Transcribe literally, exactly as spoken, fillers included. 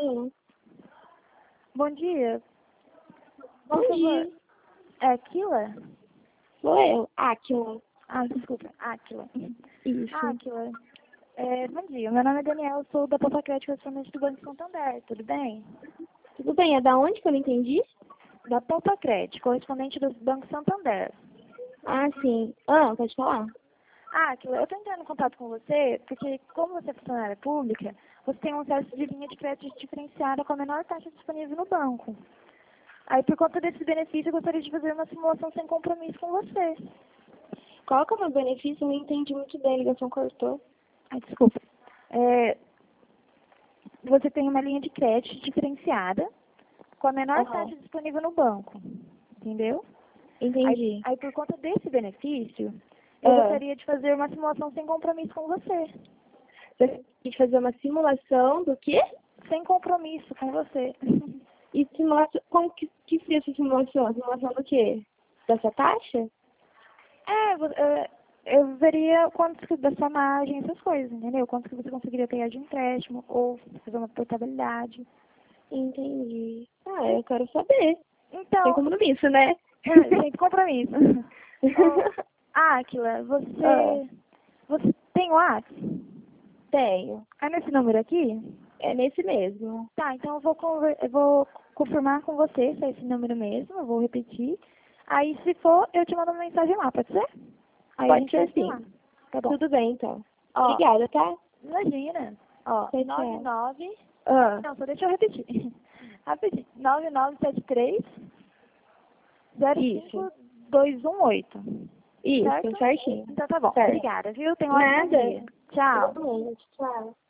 Sim. Bom dia. Bom Por favor, dia. é Aquila? Sou eu, Aquila. Ah, desculpa, Aquila. Isso. Aquila, é, bom dia. Meu nome é Daniel, sou da Poupa Crédito, correspondente do Banco Santander, tudo bem? Tudo bem, é da onde que eu não entendi? Da Poupa Crédito, correspondente do Banco Santander. Ah, sim. Ah, pode falar. Ah, Aquila, eu estou entrando em contato com você porque, como você é funcionária pública, você tem um acesso de linha de crédito diferenciada com a menor taxa disponível no banco. Aí, por conta desse benefício, eu gostaria de fazer uma simulação sem compromisso com você. Qual que é o meu benefício? Eu não entendi muito bem, a ligação cortou. Ai, desculpa. É, você tem uma linha de crédito diferenciada com a menor Aham. taxa disponível no banco, entendeu? Aí, Entendi. aí por conta desse benefício, eu Ah, gostaria de fazer uma simulação sem compromisso com você. você tem que fazer uma simulação do quê? Sem compromisso com você. E simulação, como que, que seria essa simulação? Simulação do quê? Dessa taxa? É, vo- é, eu veria quanto que da sua margem, essas coisas, entendeu? Quanto que você conseguiria pegar de empréstimo ou fazer uma portabilidade. Entendi. Ah, eu quero saber. Sem Então, compromisso, né? é, sem compromisso. Oh, Áquila, Ah, você, você tem WhatsApp? tenho. É nesse número aqui? É nesse mesmo. Tá, então eu vou, conver- eu vou confirmar com você se é esse número mesmo, eu vou repetir. Aí, se for, eu te mando uma mensagem lá, pode ser? Aí a Pode gente vai ser se sim. lá. Tá bom. Tudo bem, então. Ó, Obrigada, tá? imagina. Ó, Tchau, nove tchau. nove. Ah, Não, só deixa eu repetir. Rapidinho. nove nove sete três zero isso. cinco dois um oito. Isso, Certo? certinho. Então tá bom. Certo. Obrigada, viu? Tenha um ótimo Nada. dia. Tchau. Igualmente. Tchau.